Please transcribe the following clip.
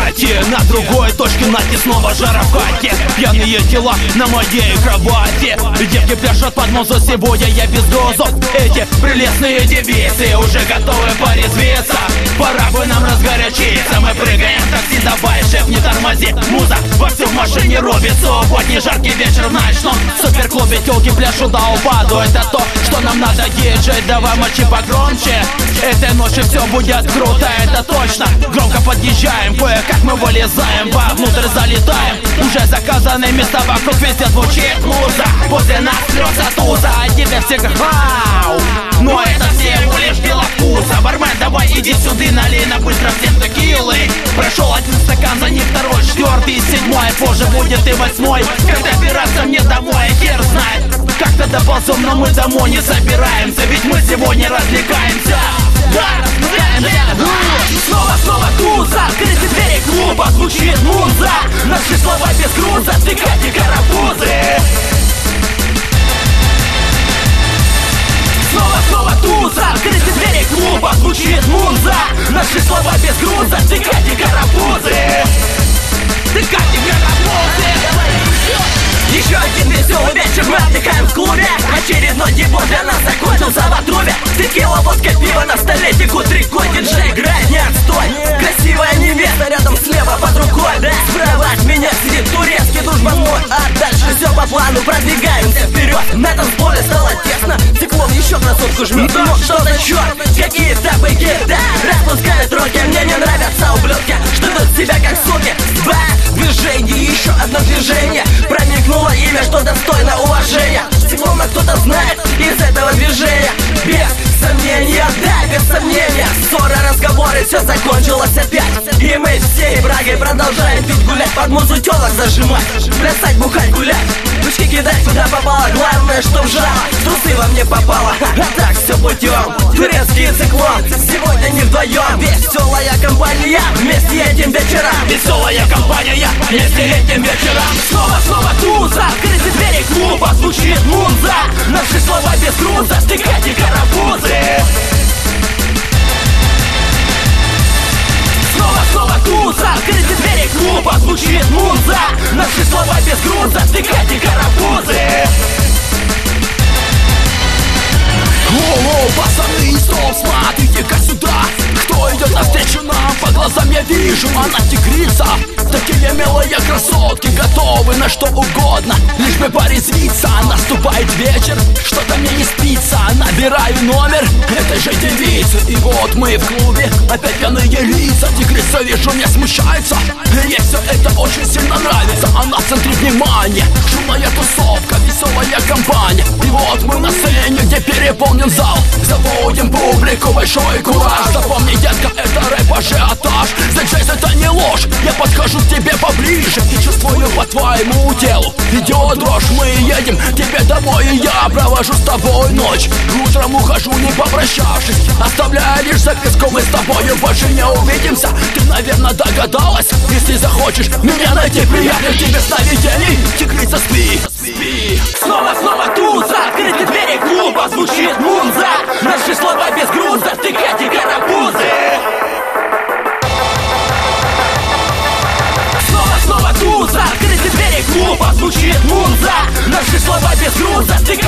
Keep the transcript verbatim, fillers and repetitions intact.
кровати. На другой точке Нати снова жара в хате. Пьяные тела на моей кровати. Девки пляшут под музыку, сегодня я без дозов. Эти прелестные девицы уже готовы порезвиться. Пора бы нам разгорячиться. Мы прыгаем в такси, давай, шеф, не тормози. Муза вовсю в машине рубит. Субботний жаркий вечер в ночном суперклубе. Тёлки пляшут до упаду. Это то, что нам надо, диджей. Давай мочи погромче. Этой ночью все будет круто, это точно. Громко подъезжаем, кое-как мы вылезаем, вовнутрь залетаем. Уже заказанные места вокруг, везде звучит муза. После нас слётся туза, а тебе все вау. Но это всего лишь дело вкуса. Бармен, давай иди сюда, налей на быстро всем текилы. Прошел один стакан, за ним второй, четвертый, седьмой. Позже будет и восьмой, когда добираться мне домой, хер знает. Как-то доползем, но мы домой не собираемся. Ведь мы сегодня развлекаемся. Да, развлекаемся. Снова, снова туза, открыты двери клуба, звучит муза. Наши слова без груза, стыкайте карапузы. Снова, снова туза, открыты двери клуба, звучит муза. Наши слова без груза, стыкайте карапузы. Стыкайте карапузы. Еще один веселый вечер, мы отдыхаем в клубе. Очередной дебют для нас закончился в отрубе. Текила, водка, пиво на столе, текут реку. Диджей играет, не отстой. Красивая невеста рядом слева под рукой, да? Справа от меня сидит турецкий дружбан мой. А дальше все по плану, продвигаемся вперед. На танцполе стало тесно, циклон еще красотку жмет. Ну что за черт, какие тапыки, да? Распускают руки, мне не нравятся ублюдки, что ведут себя как суки. Два движения, еще одно движение. Промелькнуло имя, что достойно уважения. Циклона кто-то знает из этого движения. Без сомнения, да, без сомнения. Ссора, разговоры, все закончилось опять. И мы всей брагой продолжаем пить, гулять, под музу тёлок зажимать, плясать, бухать, гулять, ручки кидать куда попало. Главное, чтоб жало трусы во мне попало. А так все путем, турецкий циклон. Сегодня не вдвоем, веселая компания вместе этим вечером. Веселая компания вместе этим вечером. Снова, снова туза, открыты двери клуба, звучит муза. Наши слова без груза, стыкайте карапузы. Снова, снова туза, открыты двери клуба, звучит муза. Наши слова без груза, стыкайте карапузы. О, пацаны, стоп, смотрите-ка сюда. Кто идет навстречу нам, по глазам я вижу, она тигрица. Такие милые красотки, готовы на что угодно, лишь бы порезвиться. Наступает вечер, что-то мне не спится. Набираю номер этой же девицы. И вот мы в клубе, опять пьяные лица. Тигрица, вижу, не смущается. Ей все это очень сильно нравится. Она в центре внимания, шумная тусовка, веселая компания. И вот мы на сцене, где переполнен зал. Заводим публику, большой кураж. Запомни, детка, это рэп-ажиотаж. За джаз это не ложь, я подхожу к тебе поближе и чувствую по твоему телу идет дрожь. Мы едем к тебе домой, и я провожу с тобой ночь. Утром ухожу, не попрощавшись, оставляя лишь записку: мы с тобою больше не увидимся. Ты, наверное, догадалась, если захочешь меня найти, приятных тебе сновидений. Тигрица, спи, спи. Снова, снова туза, открыты двери клуба, звучит муза. Наши слова без груза, стыкайте карапузы. Снова, снова туза, открыты двери клуба, звучит муза. Наши слова без груза, стыкайте